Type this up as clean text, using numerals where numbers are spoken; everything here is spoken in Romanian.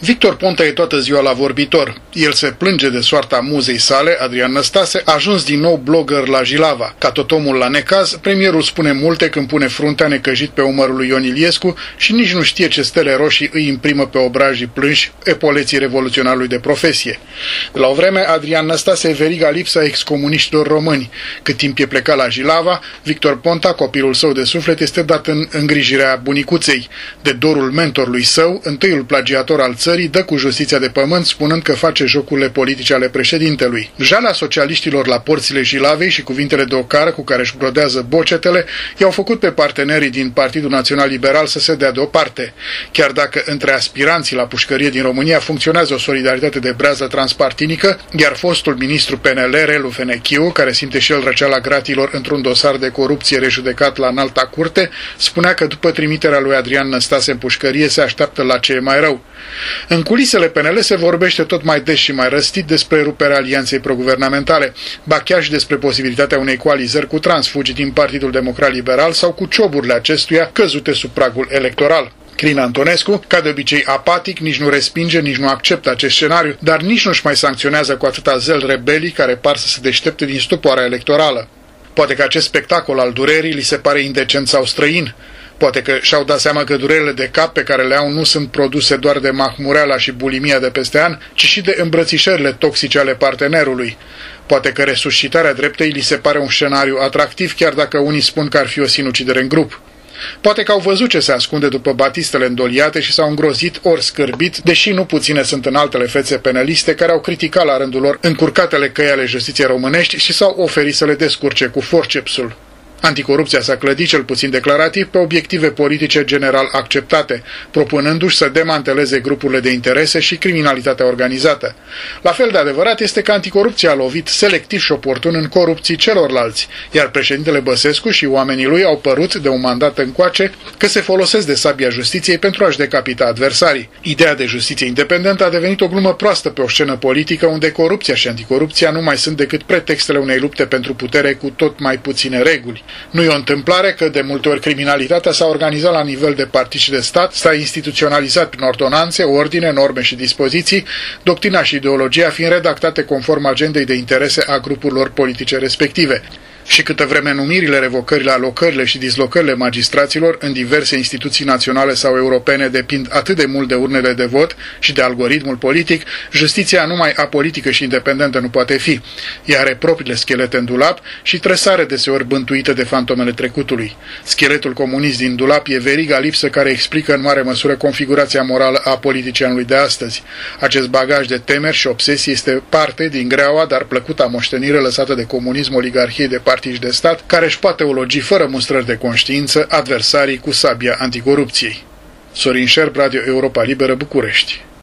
Victor Ponta e toată ziua la vorbitor. El se plânge de soarta muzei sale, Adrian Năstase, ajuns din nou blogger la Jilava. Ca tot omul la necaz, premierul spune multe când pune fruntea necăjit pe umărul lui Ion Iliescu și nici nu știe ce stele roșii îi imprimă pe obrajii plânși epoleții revoluționarului de profesie. De la o vreme, Adrian Năstase e veriga lipsa excomuniștilor români. Cât timp e plecat la Jilava, Victor Ponta, copilul său de suflet, este dat în îngrijirea bunicuței. De dorul mentorului său, întâiul plagiator al țării, dă cu justiția de pământ, spunând că face jocurile politice ale președintelui. Jalea socialiștilor la porțile Jilavei și cuvintele de ocară cu care își brodează bocetele i-au făcut pe partenerii din Partidul Național Liberal să se dea deoparte. Chiar dacă între aspiranții la pușcărie din România funcționează o solidaritate de brează transpartinică, iar fostul ministru PNL, Relu Fenechiu, care simte și el răceala gratilor într-un dosar de corupție rejudecat la Înalta Curte, spunea că după trimiterea lui Adrian Năstase în pușcărie se așteaptă la ce e mai rău. În culisele PNL se vorbește tot mai des și mai răstit despre ruperea alianței proguvernamentale, ba chiar și despre posibilitatea unei coalizări cu transfugi din Partidul Democrat Liberal sau cu cioburile acestuia căzute sub pragul electoral. Crin Antonescu, ca de obicei apatic, nici nu respinge, nici nu acceptă acest scenariu, dar nici nu-și mai sancționează cu atâta zel rebelii care par să se deștepte din stupoarea electorală. Poate că acest spectacol al durerii li se pare indecent sau străin. Poate că și-au dat seama că durerile de cap pe care le au nu sunt produse doar de mahmureala și bulimia de peste an, ci și de îmbrățișările toxice ale partenerului. Poate că resuscitarea dreptei li se pare un scenariu atractiv, chiar dacă unii spun că ar fi o sinucidere în grup. Poate că au văzut ce se ascunde după batistele îndoliate și s-au îngrozit ori scârbit, deși nu puține sunt în altele fețe penaliste care au criticat la rândul lor încurcatele căi ale justiției românești și s-au oferit să le descurce cu forcepsul. Anticorupția s-a clădit, cel puțin declarativ, pe obiective politice general acceptate, propunându-și să demanteleze grupurile de interese și criminalitatea organizată. La fel de adevărat este că anticorupția a lovit selectiv și oportun în corupții celorlalți, iar președintele Băsescu și oamenii lui au părut, de un mandat încoace, că se folosesc de sabia justiției pentru a-și decapita adversarii. Ideea de justiție independentă a devenit o glumă proastă pe o scenă politică unde corupția și anticorupția nu mai sunt decât pretextele unei lupte pentru putere cu tot mai puține reguli. Nu e o întâmplare că de multe ori criminalitatea s-a organizat la nivel de partid și de stat, s-a instituționalizat prin ordonanțe, ordine, norme și dispoziții, doctrina și ideologia fiind redactate conform agendei de interese a grupurilor politice respective. Și câtă vreme numirile, revocările, alocările și dislocările magistraților în diverse instituții naționale sau europene depind atât de mult de urnele de vot și de algoritmul politic, justiția numai apolitică și independentă nu poate fi. Ea are propriile schelete în dulap și trăsare deseori bântuită de fantomele trecutului. Scheletul comunist din dulap e veriga lipsă care explică în mare măsură configurația morală a politicianului de astăzi. Acest bagaj de temeri și obsesii este parte din greaua, dar plăcuta moștenire lăsată de comunism, oligarhiei de partid de stat, care își poate elogi fără mustrări de conștiință adversarii cu sabia anticorupției. Sorin Șerb, Radio Europa Liberă, București.